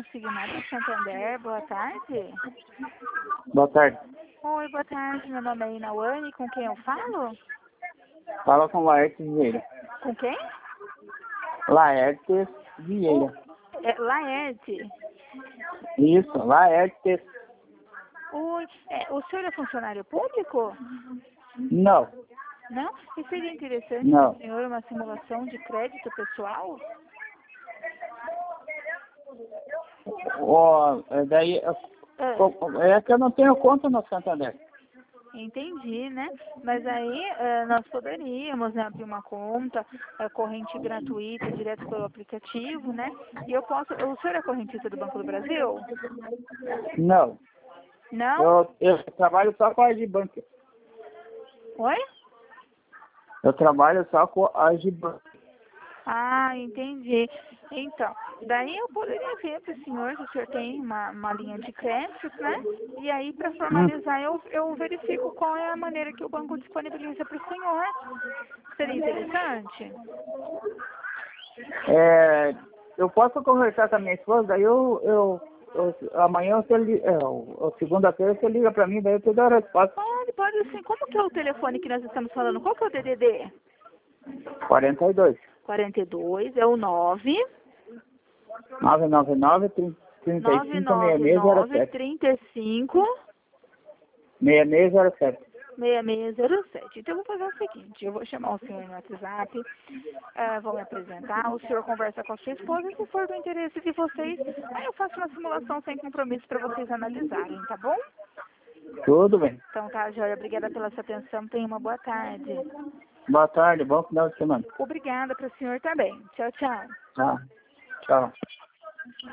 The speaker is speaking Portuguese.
consignado de Santander. Boa tarde. Boa tarde. Oi, boa tarde. Meu nome é Inawane. Com quem eu falo? Fala com Laertes Vieira. Com quem? Laertes Vieira. Laerte. Isso, Laertes. Oi, o senhor é funcionário público? Não, Não? E seria interessante não. para o senhor uma simulação de crédito pessoal? Ó, daí, é que eu não tenho conta no Santander. Entendi, né? Mas aí nós poderíamos, né, abrir uma conta corrente gratuita direto pelo aplicativo, né? E eu posso... O senhor é correntista do Banco do Brasil? Não, Não? eu trabalho só com a Agibank. Oi? Eu trabalho só com a Agibank. Ah, entendi. Então, daí eu poderia ver para o senhor se o senhor tem uma linha de crédito, né? E aí, para formalizar, eu verifico qual é a maneira que o banco disponibiliza para o senhor. Seria interessante? Eu posso conversar com a minha esposa, daí amanhã segunda-feira você liga pra mim, daí eu te dou a resposta. Pode sim. Como que é o telefone que nós estamos falando? Qual que é o DDD? 42. 42, é o 9... 999 35 999 6607. 35 6607. 6607. Então, eu vou fazer o seguinte, eu vou chamar o senhor no WhatsApp, vou me apresentar, o senhor conversa com a sua esposa, e se for do interesse de vocês, aí eu faço uma simulação sem compromisso para vocês analisarem, tá bom? Tudo bem. Então tá, Jóia, obrigada pela sua atenção, tenha uma boa tarde. Boa tarde, bom final de semana. Obrigada para o senhor também. Tchau, tchau. Tchau. Tchau.